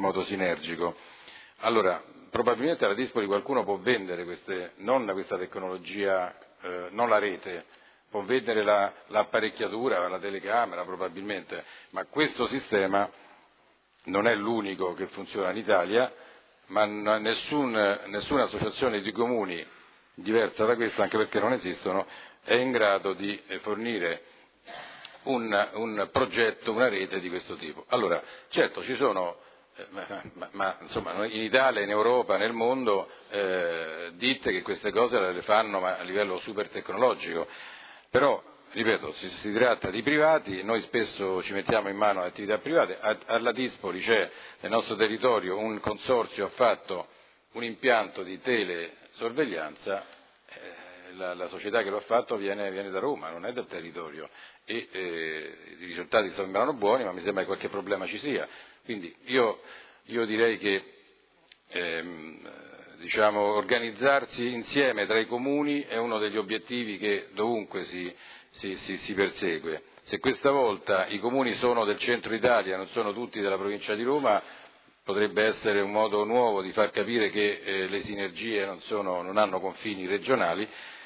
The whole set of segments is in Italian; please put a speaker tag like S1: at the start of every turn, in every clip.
S1: modo sinergico. Allora, probabilmente alla Dispoli qualcuno può vendere non questa tecnologia, non la rete, può vendere l'apparecchiatura, la telecamera probabilmente, ma questo sistema non è l'unico che funziona in Italia, ma nessuna associazione di comuni diversa da questa, anche perché non esistono, è in grado di fornire un progetto, una rete di questo tipo. Allora, certo ci sono, ma insomma in Italia, in Europa, nel mondo, ditte che queste cose le fanno ma a livello super tecnologico, però ripeto, si tratta di privati, noi spesso ci mettiamo in mano attività private, alla Dispoli c'è nel nostro territorio un consorzio, ha fatto un impianto di telesorveglianza, la società che lo ha fatto viene da Roma, non è del territorio, e i risultati sembrano buoni, ma mi sembra che qualche problema ci sia, quindi io direi che organizzarsi insieme tra i comuni è uno degli obiettivi che dovunque si persegue. Se questa volta i comuni sono del centro Italia, non sono tutti della provincia di Roma, potrebbe essere un modo nuovo di far capire che le sinergie non hanno confini regionali,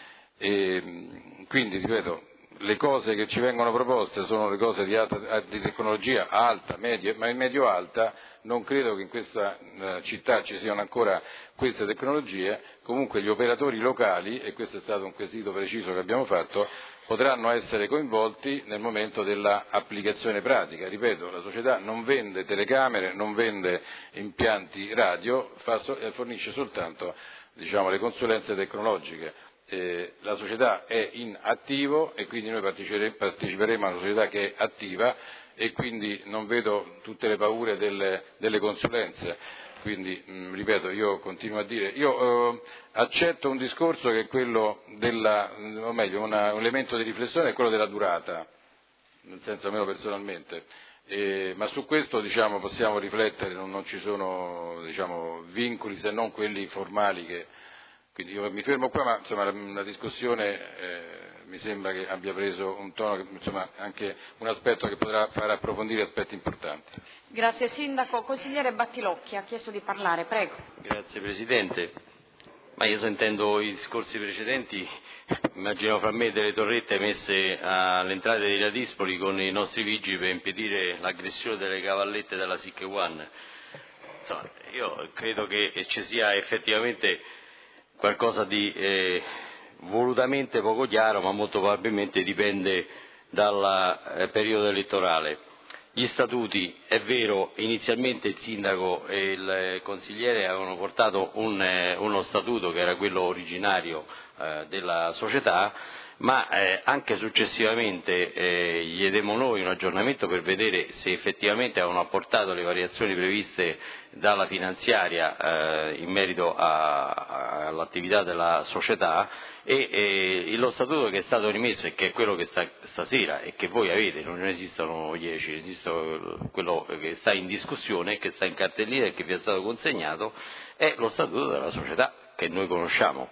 S1: e quindi ripeto, le cose che ci vengono proposte sono le cose di tecnologia alta, medio-alta, non credo che in questa città ci siano ancora queste tecnologie, comunque gli operatori locali, e questo è stato un quesito preciso che abbiamo fatto, potranno essere coinvolti nel momento dell'applicazione pratica. Ripeto, la società non vende telecamere, non vende impianti radio, fornisce soltanto le consulenze tecnologiche. La società è in attivo e quindi noi parteciperemo a una società che è attiva e quindi non vedo tutte le paure delle consulenze. Quindi, ripeto, io continuo a dire, accetto un discorso che è quello un elemento di riflessione è quello della durata, nel senso almeno personalmente, ma su questo possiamo riflettere, non ci sono vincoli se non quelli formali quindi io mi fermo qua, ma insomma la discussione mi sembra che abbia preso un tono, anche un aspetto che potrà far approfondire aspetti importanti.
S2: Grazie Sindaco. Consigliere Battilocchi ha chiesto di parlare, prego.
S3: Grazie Presidente. Ma io sentendo i discorsi precedenti immagino fra me delle torrette messe all'entrata di Via Dispoli con i nostri vigili per impedire l'aggressione delle cavallette della SIC One. Insomma, io credo che ci sia effettivamente qualcosa di volutamente poco chiaro, ma molto probabilmente dipende dal periodo elettorale. Gli statuti, è vero, inizialmente il sindaco e il consigliere avevano portato uno statuto che era quello originario della società, ma anche successivamente gli chiedemmo noi un aggiornamento per vedere se effettivamente avevano apportato le variazioni previste dalla finanziaria in merito all'attività della società e lo statuto che è stato rimesso e che è quello che sta stasera e che voi avete, non esistono 10, esiste quello che sta in discussione, che sta in cartellina e che vi è stato consegnato, è lo statuto della società che noi conosciamo.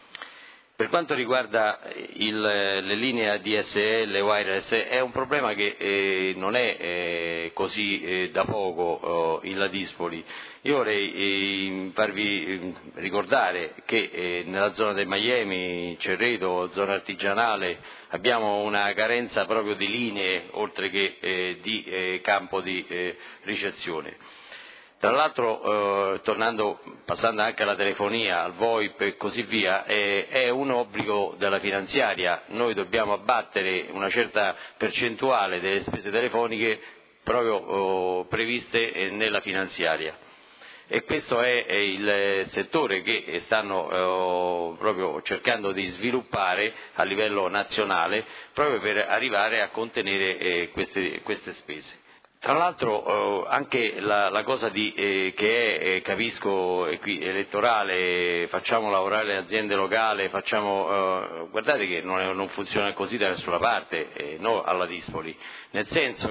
S3: Per quanto riguarda le linee ADSL, wireless, è un problema che non è così da poco in La Dispoli. Io vorrei farvi ricordare che nella zona del Miami, Cerreto, zona artigianale, abbiamo una carenza proprio di linee oltre che di campo di ricezione. Tra l'altro, passando anche alla telefonia, al VoIP e così via, è un obbligo della finanziaria. Noi dobbiamo abbattere una certa percentuale delle spese telefoniche proprio previste nella finanziaria. E questo è il settore che stanno proprio cercando di sviluppare a livello nazionale proprio per arrivare a contenere queste spese. Tra l'altro anche la cosa che è, capisco, qui elettorale, facciamo lavorare le aziende locali, guardate che non funziona così da nessuna parte, no alla Dispoli, nel senso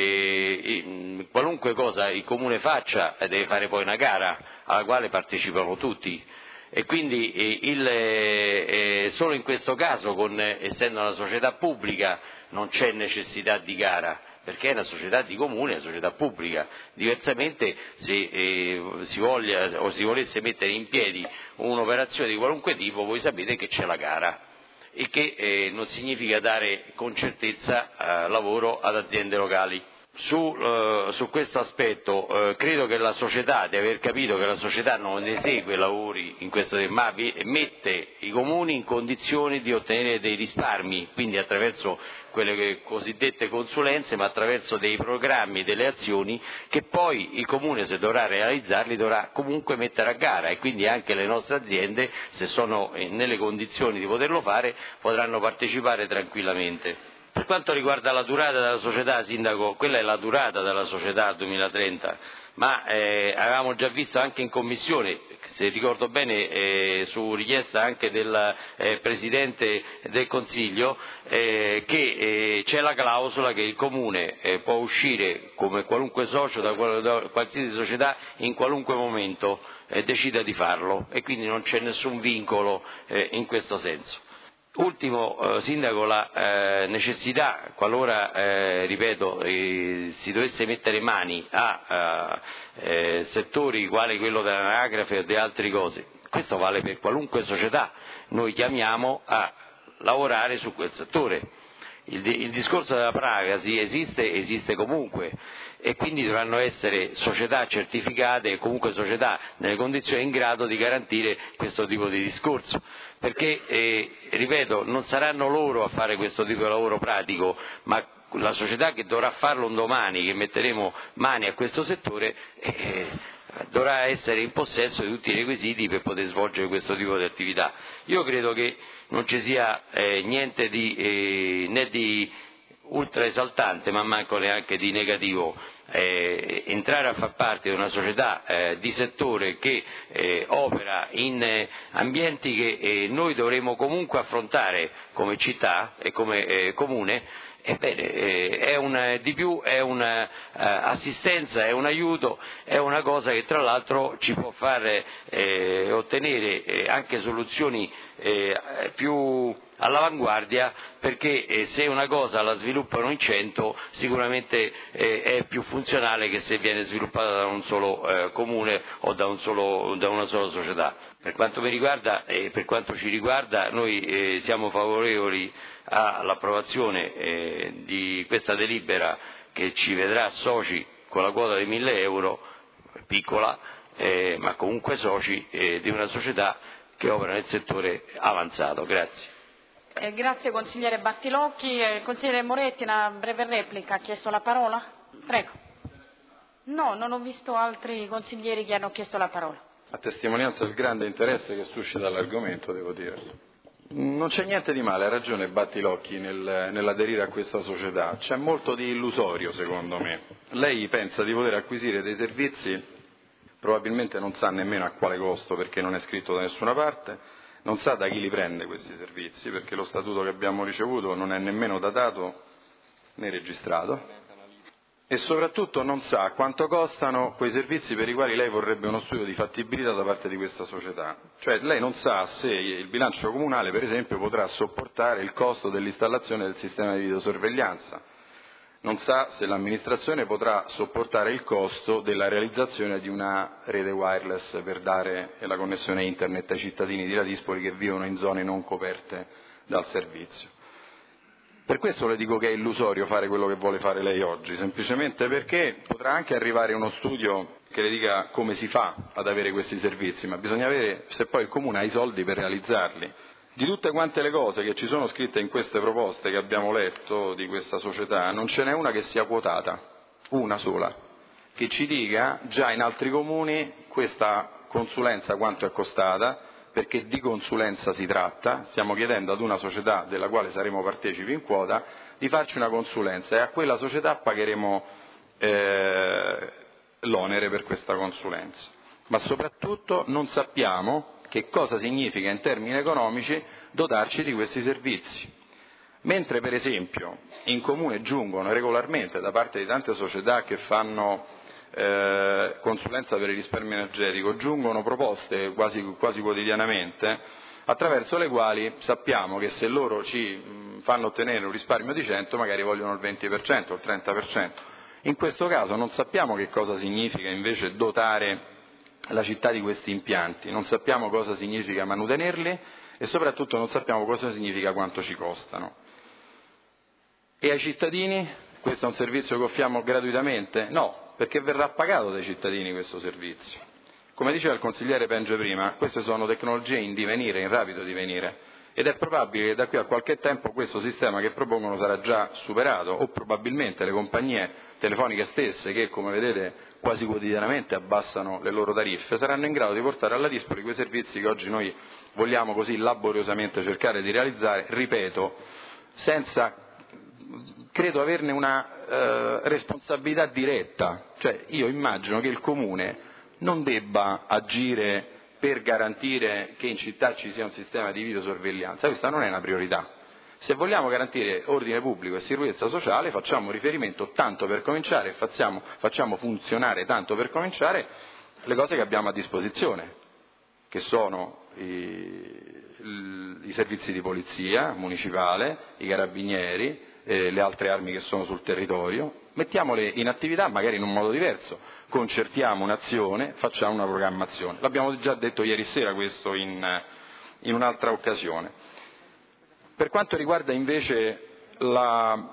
S3: che qualunque cosa il Comune faccia deve fare poi una gara alla quale partecipano tutti. E quindi solo in questo caso, essendo una società pubblica, non c'è necessità di gara. perché è una società di comune, una società pubblica. Diversamente, se si volesse mettere in piedi un'operazione di qualunque tipo, voi sapete che c'è la gara, e che non significa dare con certezza lavoro ad aziende locali. Su questo aspetto credo che la società, di aver capito che la società non esegue lavori in questo tempo, ma mette i comuni in condizioni di ottenere dei risparmi, quindi attraverso quelle cosiddette consulenze, ma attraverso dei programmi, delle azioni che poi il comune, se dovrà realizzarli, dovrà comunque mettere a gara, e quindi anche le nostre aziende, se sono nelle condizioni di poterlo fare, potranno partecipare tranquillamente. Per quanto riguarda la durata della società, Sindaco, quella è la durata della società 2030, ma avevamo già visto anche in Commissione, se ricordo bene su richiesta anche del Presidente del Consiglio, che c'è la clausola che il Comune può uscire come qualunque socio da qualsiasi società in qualunque momento decida di farlo, e quindi non c'è nessun vincolo in questo senso. Ultimo, Sindaco, la necessità, qualora, ripeto, si dovesse mettere mani a settori quali quello dell'anagrafe o di altre cose, questo vale per qualunque società, noi chiamiamo a lavorare su quel settore. Il discorso della privacy esiste comunque, e quindi dovranno essere società certificate e comunque società nelle condizioni in grado di garantire questo tipo di discorso, perché, ripeto, non saranno loro a fare questo tipo di lavoro pratico, ma la società che dovrà farlo un domani, che metteremo mani a questo settore, dovrà essere in possesso di tutti i requisiti per poter svolgere questo tipo di attività. Io credo che non ci sia niente né di ultra esaltante, ma manco neanche di negativo entrare a far parte di una società di settore che opera in ambienti che noi dovremo comunque affrontare come città e come comune. Ebbene, è un'assistenza, è un aiuto, è una cosa che tra l'altro ci può fare ottenere anche soluzioni più all'avanguardia, perché se una cosa la sviluppano in 100 sicuramente è più funzionale che se viene sviluppata da un solo comune o da una sola società. Per quanto mi riguarda e per quanto ci riguarda, noi siamo favorevoli all'approvazione di questa delibera, che ci vedrà soci con la quota di 1.000 euro, piccola, ma comunque soci di una società che opera nel settore avanzato. Grazie.
S2: Grazie consigliere Battilocchi. Consigliere Moretti, una breve replica, ha chiesto la parola? Prego. No, non ho visto altri consiglieri che hanno chiesto la parola.
S1: A testimonianza del grande interesse che suscita l'argomento, devo dire. Non c'è niente di male, ha ragione Battilocchi nell'aderire a questa società, c'è molto di illusorio secondo me. Lei pensa di poter acquisire dei servizi, probabilmente non sa nemmeno a quale costo, perché non è scritto da nessuna parte, non sa da chi li prende questi servizi, perché lo statuto che abbiamo ricevuto non è nemmeno datato né registrato, e soprattutto non sa quanto costano quei servizi per i quali lei vorrebbe uno studio di fattibilità da parte di questa società. Cioè lei non sa se il bilancio comunale, per esempio, potrà sopportare il costo dell'installazione del sistema di videosorveglianza, non sa se l'amministrazione potrà sopportare il costo della realizzazione di una rete wireless per dare la connessione internet ai cittadini di Ladispoli che vivono in zone non coperte dal servizio. Per questo le dico che è illusorio fare quello che vuole fare lei oggi, semplicemente perché potrà anche arrivare uno studio che le dica come si fa ad avere questi servizi, ma bisogna vedere se poi il Comune ha i soldi per realizzarli. Di tutte quante le cose che ci sono scritte in queste proposte che abbiamo letto di questa società, non ce n'è una che sia quotata, una sola, che ci dica già in altri comuni questa consulenza quanto è costata, perché di consulenza si tratta, stiamo chiedendo ad una società della quale saremo partecipi in quota di farci una consulenza, e a quella società pagheremo l'onere per questa consulenza. Ma soprattutto non sappiamo che cosa significa in termini economici dotarci di questi servizi. Mentre per esempio in comune giungono regolarmente da parte di tante società che fanno consulenza per il risparmio energetico, giungono proposte quasi quotidianamente
S4: attraverso le quali sappiamo che se loro ci fanno ottenere un risparmio di 100 magari vogliono il 20% o il 30%. In questo caso non sappiamo che cosa significa invece dotare la città di questi impianti, non sappiamo cosa significa manutenerli e soprattutto non sappiamo cosa significa quanto ci costano. E ai cittadini questo è un servizio che offriamo gratuitamente? No, perché verrà pagato dai cittadini questo servizio. Come diceva il consigliere Penge prima, queste sono tecnologie in divenire, in rapido divenire, ed è probabile che da qui a qualche tempo questo sistema che propongono sarà già superato, o probabilmente le compagnie telefoniche stesse, che come vedete quasi quotidianamente abbassano le loro tariffe, saranno in grado di portare alla Dispoli quei servizi che oggi noi vogliamo così laboriosamente cercare di realizzare, ripeto, senza, credo, averne una responsabilità diretta. Cioè io immagino che il Comune non debba agire per garantire che in città ci sia un sistema di videosorveglianza, questa non è una priorità. Se vogliamo garantire ordine pubblico e sicurezza sociale facciamo riferimento tanto per cominciare, facciamo funzionare tanto per cominciare le cose che abbiamo a disposizione, che sono i servizi di polizia municipale, i carabinieri, le altre armi che sono sul territorio, mettiamole in attività magari in un modo diverso, concertiamo un'azione, facciamo una programmazione. L'abbiamo già detto ieri sera questo in un'altra occasione. Per quanto riguarda invece la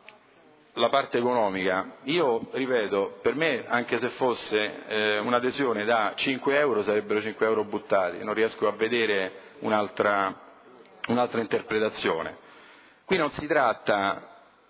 S4: parte economica, io ripeto, per me anche se fosse un'adesione da 5 euro sarebbero 5 euro buttati, non riesco a vedere un'altra interpretazione. Qui non si tratta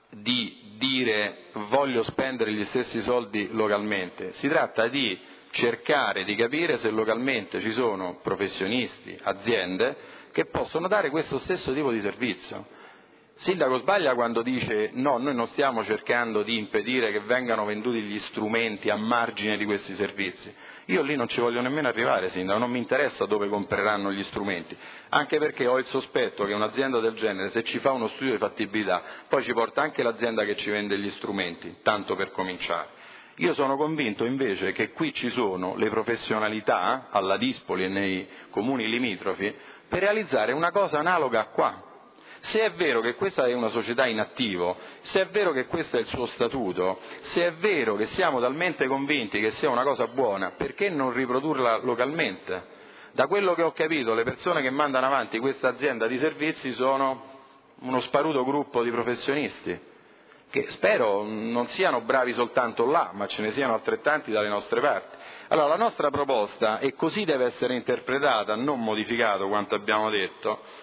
S4: di dire voglio spendere gli stessi soldi localmente, si tratta di cercare di capire se localmente ci sono professionisti, aziende che possono dare questo stesso tipo di servizio. Il sindaco sbaglia quando dice no, noi non stiamo cercando di impedire che vengano venduti gli strumenti a margine di questi servizi. Io lì non ci voglio nemmeno arrivare, sindaco, non mi interessa dove compreranno gli strumenti, anche perché ho il sospetto che un'azienda del genere, se ci fa uno studio di fattibilità, poi ci porta anche l'azienda che ci vende gli strumenti, tanto per cominciare. Io sono convinto invece che qui ci sono le professionalità, alla Dispoli e nei comuni limitrofi, per realizzare una cosa analoga a qua. Se è vero che questa è una società in attivo, se è vero che questo è il suo statuto, se è vero che siamo talmente convinti che sia una cosa buona, perché non riprodurla localmente? Da quello che ho capito, le persone che mandano avanti questa azienda di servizi sono uno sparuto gruppo di professionisti, che spero non siano bravi soltanto là, ma ce ne siano altrettanti dalle nostre parti. Allora la nostra proposta, e così deve essere interpretata, non modificato quanto abbiamo detto,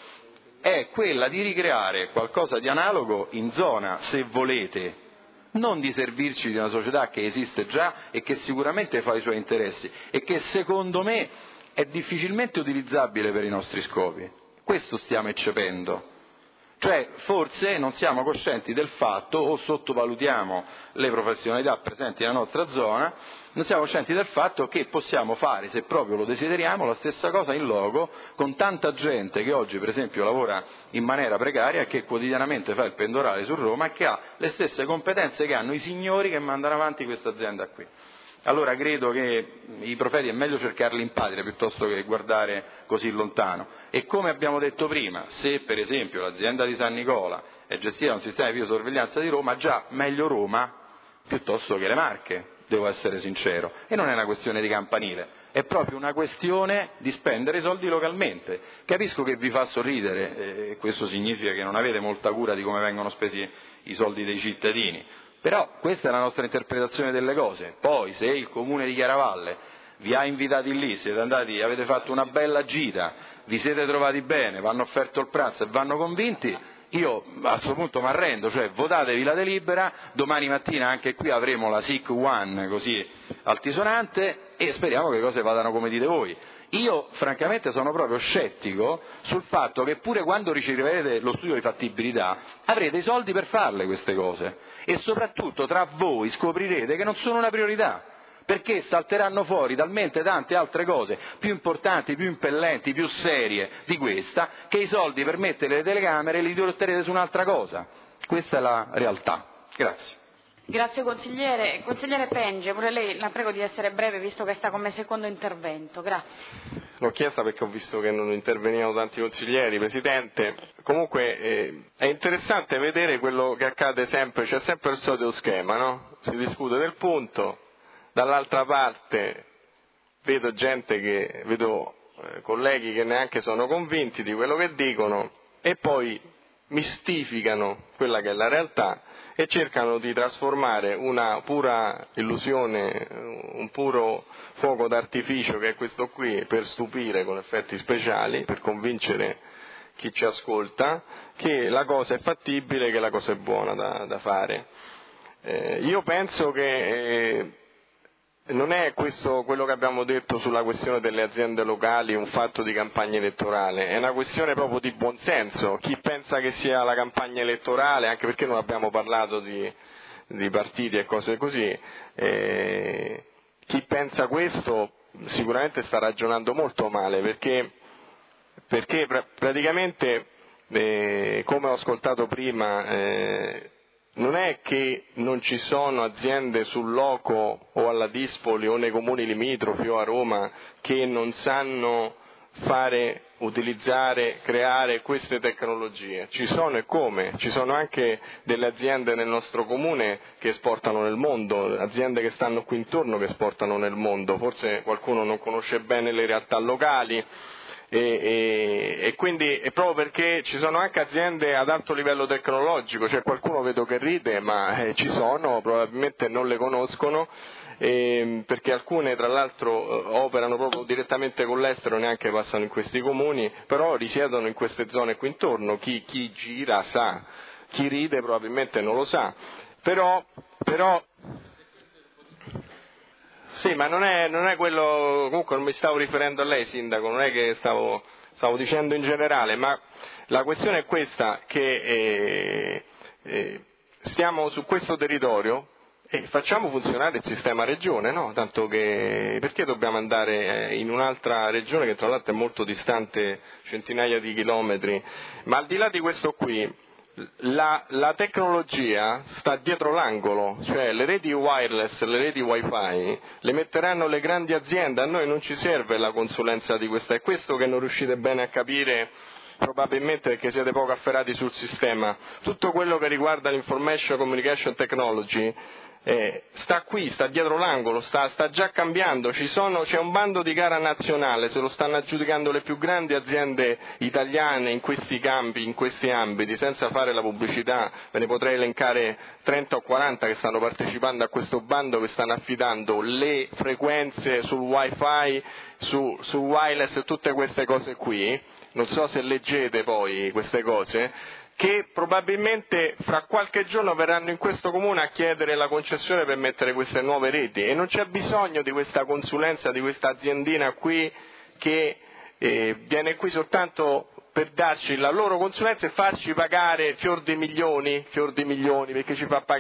S4: è quella di ricreare qualcosa di analogo in zona, se volete, non di servirci di una società che esiste già e che sicuramente fa i suoi interessi e che secondo me è difficilmente utilizzabile per i nostri scopi. Questo stiamo eccependo. Cioè forse non siamo coscienti del fatto o sottovalutiamo le professionalità presenti nella nostra zona, non siamo coscienti del fatto che possiamo fare, se proprio lo desideriamo, la stessa cosa in loco con tanta gente che oggi per esempio lavora in maniera precaria e che quotidianamente fa il pendolare su Roma e che ha le stesse competenze che hanno i signori che mandano avanti questa azienda qui. Allora credo che i profeti è meglio cercarli in patria piuttosto che guardare così lontano. E come abbiamo detto prima, se per esempio l'azienda di San Nicola è gestita da un sistema di videosorveglianza di Roma, già meglio Roma piuttosto che le Marche, devo essere sincero. E non è una questione di campanile, è proprio una questione di spendere i soldi localmente. Capisco che vi fa sorridere, e questo significa che non avete molta cura di come vengono spesi i soldi dei cittadini. Però questa è la nostra interpretazione delle cose. Poi se il comune di Chiaravalle vi ha invitati lì, siete andati, avete fatto una bella gita, vi siete trovati bene, vi hanno offerto il pranzo e vanno convinti, io a questo punto mi arrendo, cioè votatevi la delibera, domani mattina anche qui avremo la SIC One così altisonante e speriamo che le cose vadano come dite voi. Io francamente sono proprio scettico sul fatto che pure quando riceverete lo studio di fattibilità avrete i soldi per farle queste cose e soprattutto tra voi scoprirete che non sono una priorità, perché salteranno fuori talmente tante altre cose più importanti, più impellenti, più serie di questa, che i soldi per mettere le telecamere li dirotterete su un'altra cosa. Questa è la realtà. Grazie.
S2: Grazie consigliere. Consigliere Penge, pure lei la prego di essere breve visto che sta come secondo intervento. Grazie.
S5: L'ho chiesta perché ho visto che non intervenivano tanti consiglieri, Presidente. Comunque è interessante vedere quello che accade sempre, c'è sempre il solito schema, no? Si discute del punto, dall'altra parte vedo colleghi che neanche sono convinti di quello che dicono e poi mistificano quella che è la realtà e cercano di trasformare una pura illusione, un puro fuoco d'artificio che è questo qui, per stupire con effetti speciali, per convincere chi ci ascolta che la cosa è fattibile, che la cosa è buona da fare. Io penso che non è questo quello che abbiamo detto sulla questione delle aziende locali un fatto di campagna elettorale, è una questione proprio di buonsenso. Chi pensa che sia la campagna elettorale, anche perché non abbiamo parlato di partiti e cose così, chi pensa questo sicuramente sta ragionando molto male, perché praticamente, come ho ascoltato prima, non è che non ci sono aziende sul loco o alla Dispoli o nei comuni limitrofi o a Roma che non sanno utilizzare, creare queste tecnologie. Ci sono e come? Ci sono anche delle aziende nel nostro comune che esportano nel mondo, aziende che stanno qui intorno che esportano nel mondo, forse qualcuno non conosce bene le realtà locali. E quindi è proprio perché ci sono anche aziende ad alto livello tecnologico, cioè qualcuno vedo che ride, ma ci sono, probabilmente non le conoscono, perché alcune tra l'altro operano proprio direttamente con l'estero, neanche passano in questi comuni, però risiedono in queste zone qui intorno. Chi gira sa, chi ride probabilmente non lo sa, però sì, ma non è quello, comunque non mi stavo riferendo a lei, Sindaco, non è che stavo dicendo in generale, ma la questione è questa, che stiamo su questo territorio e facciamo funzionare il sistema regione, no? Tanto che perché dobbiamo andare in un'altra regione che tra l'altro è molto distante, centinaia di chilometri, ma al di là di questo qui, la tecnologia sta dietro l'angolo, cioè le reti wireless, le reti wifi le metteranno le grandi aziende, a noi non ci serve la consulenza di questa, è questo che non riuscite bene a capire probabilmente perché siete poco afferrati sul sistema. Tutto quello che riguarda l'information communication technology sta qui, sta dietro l'angolo, sta già cambiando, c'è un bando di gara nazionale, se lo stanno aggiudicando le più grandi aziende italiane in questi campi, in questi ambiti, senza fare la pubblicità, ve ne potrei elencare 30 o 40 che stanno partecipando a questo bando, che stanno affidando le frequenze sul wifi, sul wireless e tutte queste cose qui, non so se leggete poi queste cose, che probabilmente fra qualche giorno verranno in questo comune a chiedere la concessione per mettere queste nuove reti e non c'è bisogno di questa consulenza, di questa aziendina qui che viene qui soltanto per darci la loro consulenza e farci pagare fior di milioni, perché ci fa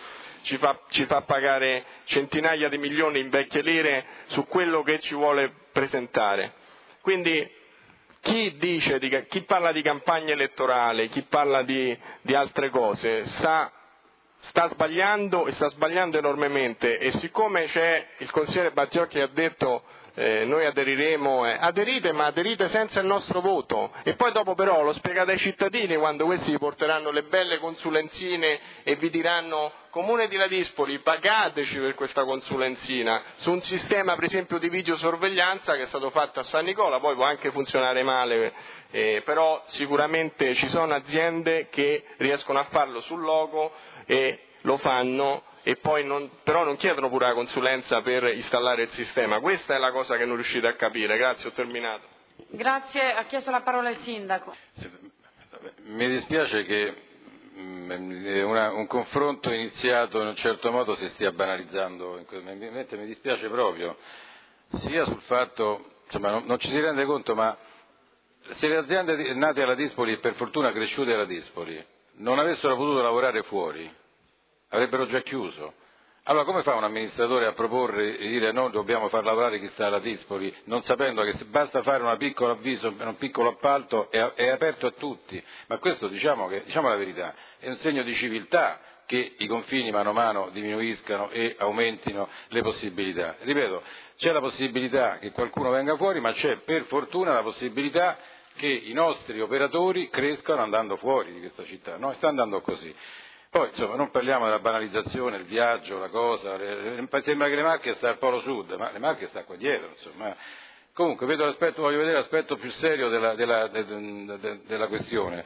S5: pagare centinaia di milioni in vecchie lire su quello che ci vuole presentare. Quindi chi parla di campagna elettorale, chi parla di altre cose, sta sbagliando e sta sbagliando enormemente, e siccome c'è il consigliere Bazziocchi che ha detto noi aderiremo, aderite, ma aderite senza il nostro voto, e poi dopo però lo spiegate ai cittadini quando questi vi porteranno le belle consulenzine e vi diranno: Comune di Ladispoli, pagateci per questa consulenzina, su un sistema per esempio di videosorveglianza che è stato fatto a San Nicola, poi può anche funzionare male, però sicuramente ci sono aziende che riescono a farlo sul logo e lo fanno, e poi però non chiedono pure la consulenza per installare il sistema. Questa è la cosa che non riuscite a capire. Grazie, ho terminato.
S2: Grazie, ha chiesto la parola il Sindaco.
S1: Mi dispiace che un confronto iniziato in un certo modo si stia banalizzando, mi dispiace proprio, sia sul fatto, insomma, non ci si rende conto, ma se le aziende nate alla Dispoli e per fortuna cresciute alla Dispoli non avessero potuto lavorare fuori, avrebbero già chiuso. Allora come fa un amministratore a proporre e dire no, dobbiamo far lavorare chi sta alla Dispoli, non sapendo che basta fare un piccolo avviso, un piccolo appalto, è aperto a tutti? Ma questo, diciamo la verità, è un segno di civiltà che i confini mano a mano diminuiscano e aumentino le possibilità. Ripeto, c'è la possibilità che qualcuno venga fuori, ma c'è per fortuna la possibilità che i nostri operatori crescano andando fuori di questa città, no? Sta andando così. Poi, insomma, non parliamo della banalizzazione, il viaggio, la cosa, sembra che le Marche sta al Polo Sud, ma le Marche sta qua dietro, insomma. Comunque, voglio vedere l'aspetto più serio della questione.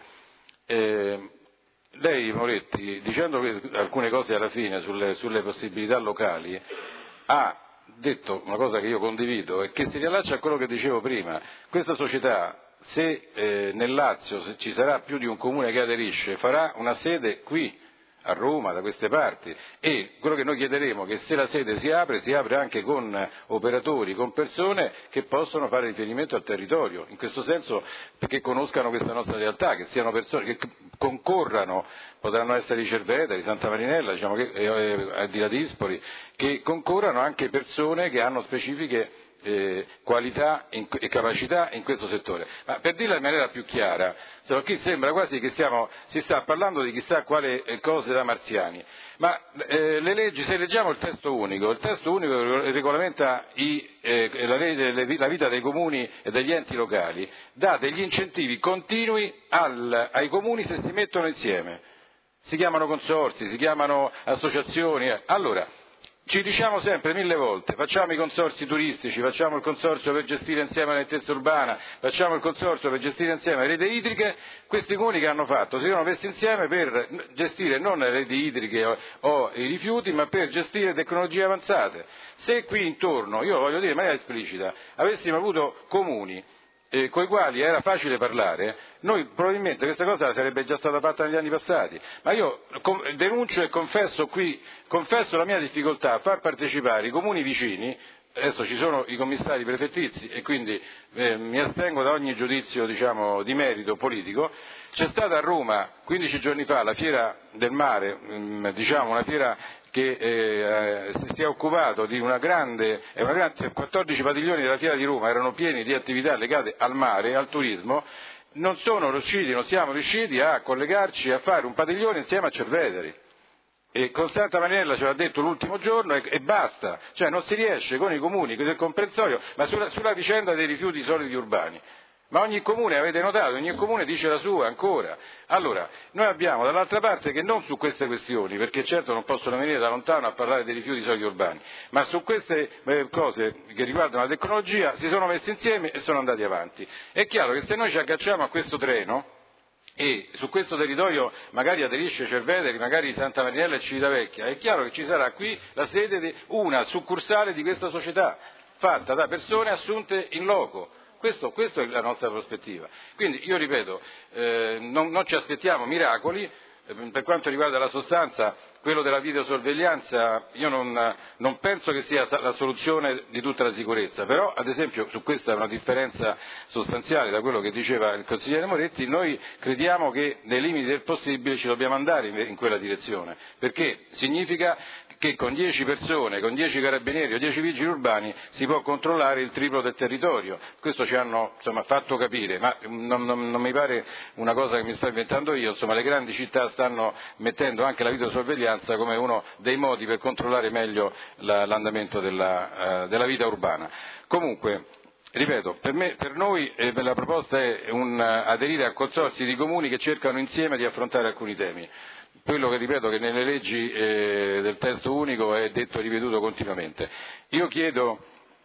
S1: Lei, Moretti, dicendo alcune cose alla fine sulle possibilità locali, ha detto una cosa che io condivido e che si riallaccia a quello che dicevo prima. Questa società, se nel Lazio se ci sarà più di un comune che aderisce, farà una sede qui a Roma, da queste parti, e quello che noi chiederemo è che se la sede si apre anche con operatori, con persone che possono fare riferimento al territorio, in questo senso perché conoscano questa nostra realtà, che siano persone che concorrano, potranno essere di Cerveta, di Santa Marinella, diciamo di Ladispoli, che concorrano anche persone che hanno specifiche qualità e capacità in questo settore. Ma per dirla in maniera più chiara, qui sembra quasi che si sta parlando di chissà quale cose da marziani, ma le leggi, se leggiamo il testo unico regolamenta la vita dei comuni e degli enti locali, dà degli incentivi continui ai comuni se si mettono insieme, si chiamano consorzi, si chiamano associazioni, allora ci diciamo sempre 1000 volte, facciamo i consorzi turistici, facciamo il consorzio per gestire insieme la nettezza urbana, facciamo il consorzio per gestire insieme le reti idriche, questi comuni che hanno fatto si sono messi insieme per gestire non le reti idriche o i rifiuti, ma per gestire tecnologie avanzate. Se qui intorno, io lo voglio dire in maniera esplicita, avessimo avuto comuni con i quali era facile parlare, noi probabilmente questa cosa sarebbe già stata fatta negli anni passati, ma io denuncio e confesso la mia difficoltà a far partecipare i comuni vicini. Adesso ci sono i commissari prefettizi e quindi mi astengo da ogni giudizio, diciamo, di merito politico. C'è stata a Roma 15 giorni fa la Fiera del Mare, una fiera che si è occupato di una grande 14 padiglioni della Fiera di Roma erano pieni di attività legate al mare, al turismo. Non siamo riusciti a collegarci a fare un padiglione insieme a Cerveteri. E con Santa Marinella ce l'ha detto l'ultimo giorno e basta, cioè non si riesce con i comuni del comprensorio, ma sulla vicenda dei rifiuti solidi urbani. Ma ogni comune, avete notato, ogni comune dice la sua ancora. Allora, noi abbiamo dall'altra parte che non su queste questioni, perché certo non possono venire da lontano a parlare dei rifiuti solidi urbani, ma su queste cose che riguardano la tecnologia si sono messi insieme e sono andati avanti. È chiaro che se noi ci agganciamo a questo treno, e su questo territorio magari aderisce Cerveteri, magari Santa Marinella e Civitavecchia, è chiaro che ci sarà qui la sede di una succursale di questa società, fatta da persone assunte in loco. Questa è la nostra prospettiva. Quindi io ripeto, non ci aspettiamo miracoli. Per quanto riguarda la sostanza, quello della videosorveglianza, io non penso che sia la soluzione di tutta la sicurezza, però ad esempio su questa è una differenza sostanziale da quello che diceva il consigliere Moretti. Noi crediamo che nei limiti del possibile ci dobbiamo andare in quella direzione, perché significa che con 10 persone, con 10 carabinieri o 10 vigili urbani si può controllare il triplo del territorio. Questo ci hanno fatto capire, ma non mi pare una cosa che mi sto inventando io. Le grandi città stanno mettendo anche la videosorveglianza come uno dei modi per controllare meglio l'andamento della vita urbana. Comunque, ripeto, per noi la proposta è aderire a consorzi di comuni che cercano insieme di affrontare alcuni temi. Quello che ripeto che nelle leggi del testo unico è detto e ripetuto continuamente. Io chiedo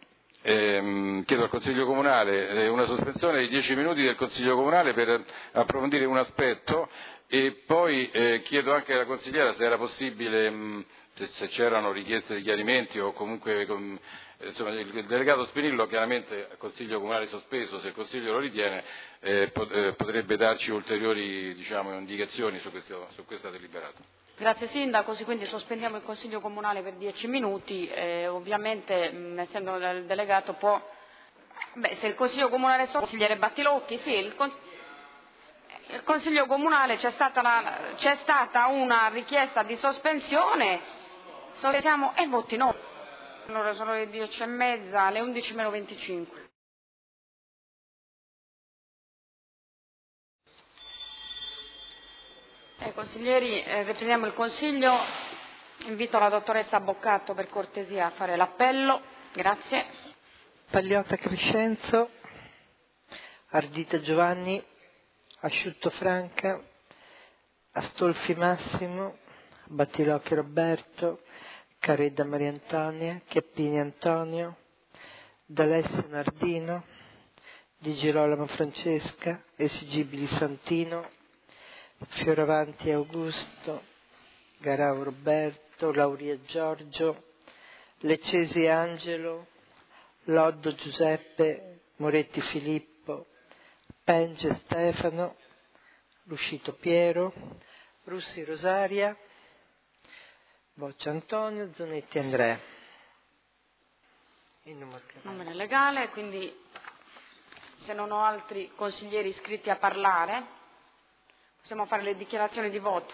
S1: al Consiglio Comunale una sospensione di 10 minuti del Consiglio Comunale per approfondire un aspetto e poi chiedo anche alla consigliera se era possibile, se c'erano richieste di chiarimenti o comunque il delegato Spinillo chiaramente al Consiglio Comunale sospeso, se il Consiglio lo ritiene, potrebbe darci ulteriori indicazioni su questo deliberato.
S2: Grazie Sindaco, quindi sospendiamo il Consiglio Comunale per 10 minuti, ovviamente essendo il delegato può, se il Consiglio Comunale è consigliere Battilocchi, sì, il Consiglio Comunale c'è stata una richiesta di sospensione, sospendiamo e voti no. Allora sono le 10:30, alle 11:25. Consiglieri, riprendiamo il Consiglio. Invito la dottoressa Boccato per cortesia a fare l'appello. Grazie.
S6: Pagliota Crescenzo, Ardita Giovanni, Asciutto Franca, Astolfi Massimo, Battilocchi Roberto, Caredda Maria Antonia, Chiappini Antonio, D'Alessio Nardino, Di Girolamo Francesca, Esigibili Santino, Fioravanti Augusto, Garau Roberto, Lauria Giorgio, Leccesi Angelo, Loddo Giuseppe, Moretti Filippo, Penge Stefano, Luscito Piero, Russi Rosaria, Boccia Antonio, Zanetti Andrea. Il
S2: numero legale, quindi se non ho altri consiglieri iscritti a parlare, possiamo fare le dichiarazioni di voto.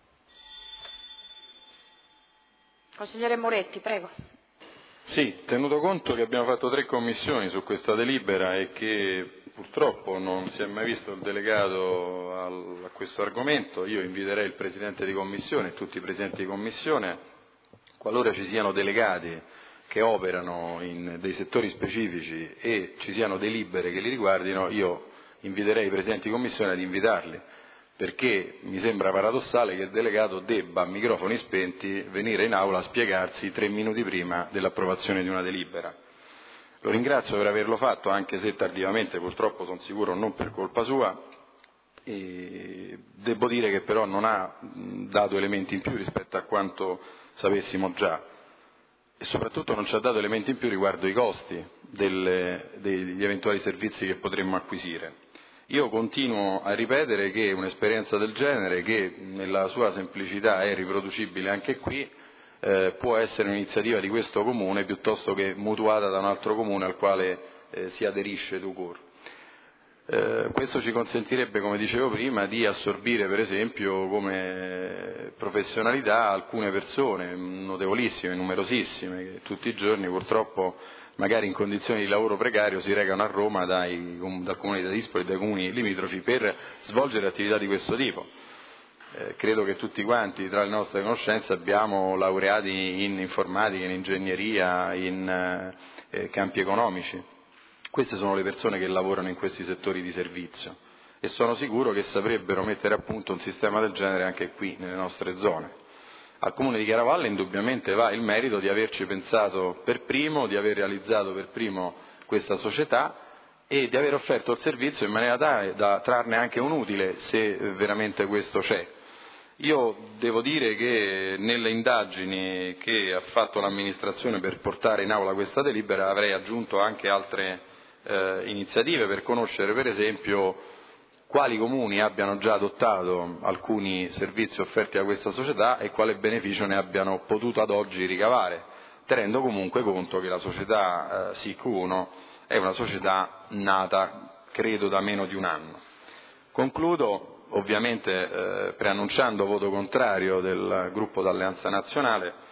S2: Consigliere Moretti, prego.
S4: Sì, tenuto conto che abbiamo fatto 3 commissioni su questa delibera e che purtroppo non si è mai visto il delegato a questo argomento, io inviterei il Presidente di Commissione e tutti i Presidenti di Commissione, qualora ci siano delegati che operano in dei settori specifici e ci siano delibere che li riguardino, io inviterei i Presidenti di Commissione ad invitarli, perché mi sembra paradossale che il delegato debba, a microfoni spenti, venire in aula a spiegarsi 3 minuti prima dell'approvazione di una delibera. Lo ringrazio per averlo fatto, anche se tardivamente, purtroppo sono sicuro non per colpa sua, e devo dire che però non ha dato elementi in più rispetto a quanto sapessimo già, e soprattutto non ci ha dato elementi in più riguardo i costi degli eventuali servizi che potremmo acquisire. Io continuo a ripetere che un'esperienza del genere, che nella sua semplicità è riproducibile anche qui, può essere un'iniziativa di questo Comune piuttosto che mutuata da un altro Comune al quale si aderisce tout court. Questo ci consentirebbe, come dicevo prima, di assorbire per esempio come professionalità alcune persone notevolissime, numerosissime, che tutti i giorni purtroppo magari in condizioni di lavoro precario si recano a Roma dal Comune di Ladispoli e dai comuni limitrofi per svolgere attività di questo tipo. Credo che tutti quanti tra le nostre conoscenze abbiamo laureati in informatica, in ingegneria, in campi economici. Queste sono le persone che lavorano in questi settori di servizio e sono sicuro che saprebbero mettere a punto un sistema del genere anche qui, nelle nostre zone. Al Comune di Chiaravalle indubbiamente va il merito di averci pensato per primo, di aver realizzato per primo questa società e di aver offerto il servizio in maniera tale da trarne anche un utile, se veramente questo c'è. Io devo dire che nelle indagini che ha fatto l'amministrazione per portare in aula questa delibera avrei aggiunto anche altre iniziative per conoscere per esempio quali comuni abbiano già adottato alcuni servizi offerti da questa società e quale beneficio ne abbiano potuto ad oggi ricavare, tenendo comunque conto che la società SIC1 è una società nata credo da meno di un anno. Concludo ovviamente preannunciando voto contrario del gruppo d'Alleanza Nazionale.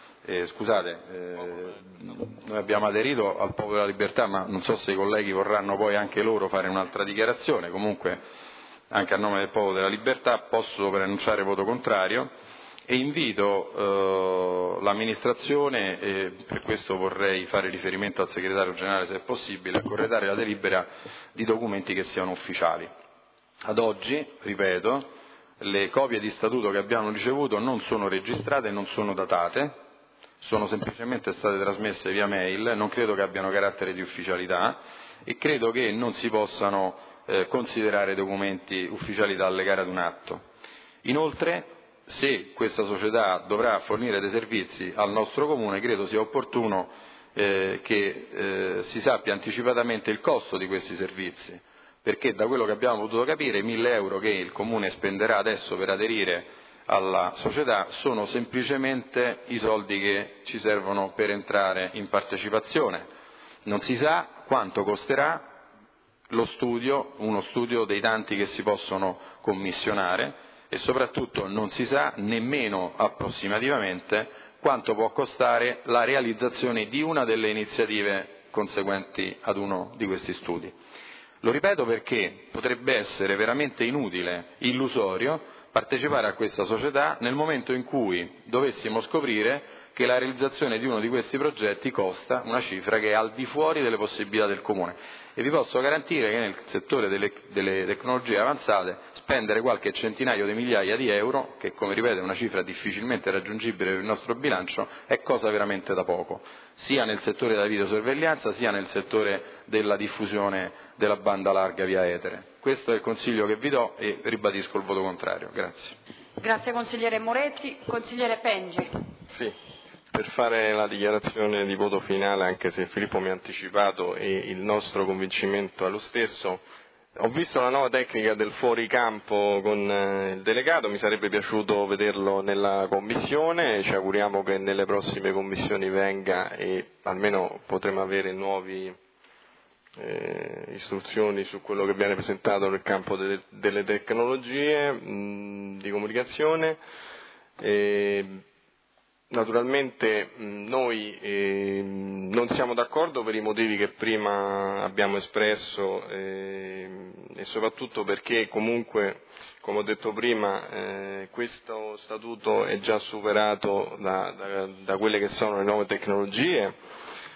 S4: Noi abbiamo aderito al Popolo della Libertà, ma non so se i colleghi vorranno poi anche loro fare un'altra dichiarazione. Comunque, anche a nome del Popolo della Libertà, posso preannunciare voto contrario e invito l'amministrazione, e per questo vorrei fare riferimento al segretario generale se è possibile, a corredare la delibera di documenti che siano ufficiali. Ad oggi, ripeto, le copie di statuto che abbiamo ricevuto non sono registrate e non sono datate, sono semplicemente state trasmesse via mail, non credo che abbiano carattere di ufficialità e credo che non si possano considerare documenti ufficiali da allegare ad un atto. Inoltre, se questa società dovrà fornire dei servizi al nostro Comune, credo sia opportuno che si sappia anticipatamente il costo di questi servizi, perché da quello che abbiamo potuto capire 1.000 euro che il Comune spenderà adesso per aderire alla società sono semplicemente i soldi che ci servono per entrare in partecipazione. Non si sa quanto costerà lo studio, uno studio dei tanti che si possono commissionare e soprattutto non si sa nemmeno approssimativamente quanto può costare la realizzazione di una delle iniziative conseguenti ad uno di questi studi. Lo ripeto perché potrebbe essere veramente inutile, illusorio, partecipare a questa società nel momento in cui dovessimo scoprire che la realizzazione di uno di questi progetti costa una cifra che è al di fuori delle possibilità del Comune. E vi posso garantire che nel settore delle tecnologie avanzate spendere qualche centinaio di migliaia di euro, che come ripeto è una cifra difficilmente raggiungibile per il nostro bilancio, è cosa veramente da poco, sia nel settore della videosorveglianza sia nel settore della diffusione della banda larga via etere. Questo è il consiglio che vi do e ribadisco il voto contrario. Grazie.
S2: Grazie consigliere Moretti. Consigliere Pengi.
S5: Sì, per fare la dichiarazione di voto finale, anche se Filippo mi ha anticipato e il nostro convincimento è lo stesso, ho visto la nuova tecnica del fuoricampo con il delegato, mi sarebbe piaciuto vederlo nella commissione, ci auguriamo che nelle prossime commissioni venga e almeno potremo avere nuove istruzioni su quello che viene presentato nel campo delle tecnologie di comunicazione. Naturalmente noi non siamo d'accordo per i motivi che prima abbiamo espresso e soprattutto perché comunque, come ho detto prima, questo statuto è già superato da quelle che sono le nuove tecnologie.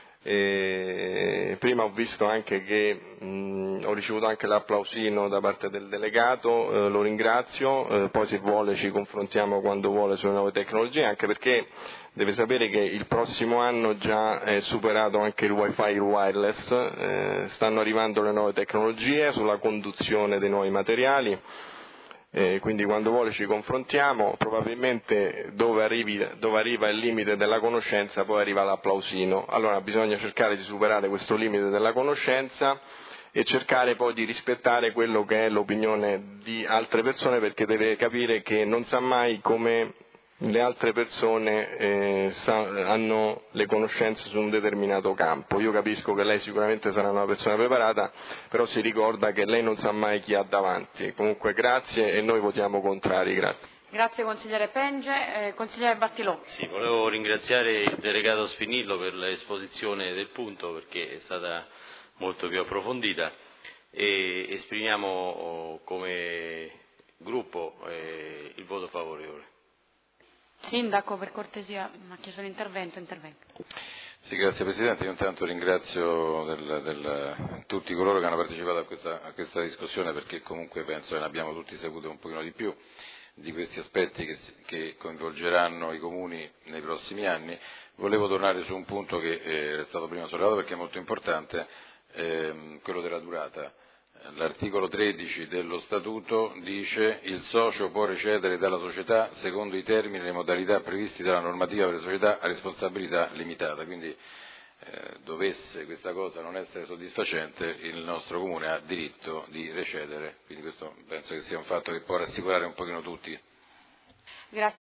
S5: Prima ho visto anche che ho ricevuto anche l'applausino da parte del delegato, lo ringrazio, poi se vuole ci confrontiamo quando vuole sulle nuove tecnologie, anche perché deve sapere che il prossimo anno già è superato anche il wifi e il wireless, stanno arrivando le nuove tecnologie sulla conduzione dei nuovi materiali. Quindi quando vuole ci confrontiamo, probabilmente dove arriva il limite della conoscenza poi arriva l'applausino, allora bisogna cercare di superare questo limite della conoscenza e cercare poi di rispettare quello che è l'opinione di altre persone, perché deve capire che non sa mai come le altre persone hanno le conoscenze su un determinato campo. Io capisco che lei sicuramente sarà una persona preparata, però si ricorda che lei non sa mai chi ha davanti. Comunque grazie e noi votiamo contrari. Grazie.
S2: Grazie consigliere Penge. Consigliere Battilò.
S3: Sì, volevo ringraziare il delegato Spinillo per l'esposizione del punto, perché è stata molto più approfondita, e esprimiamo come gruppo il voto favorevole.
S2: Sindaco, per cortesia, mi ha chiesto l'intervento.
S1: Sì, grazie Presidente. Io intanto ringrazio tutti coloro che hanno partecipato a questa discussione, perché comunque penso che ne abbiamo tutti saputo un pochino di più di questi aspetti che coinvolgeranno i comuni nei prossimi anni. Volevo tornare su un punto che è stato prima sollevato perché è molto importante, quello della durata. L'articolo 13 dello Statuto dice: il socio può recedere dalla società secondo i termini e le modalità previsti dalla normativa per le società a responsabilità limitata. Quindi dovesse questa cosa non essere soddisfacente, il nostro Comune ha diritto di recedere, quindi questo penso che sia un fatto che può rassicurare un pochino tutti.
S2: Grazie.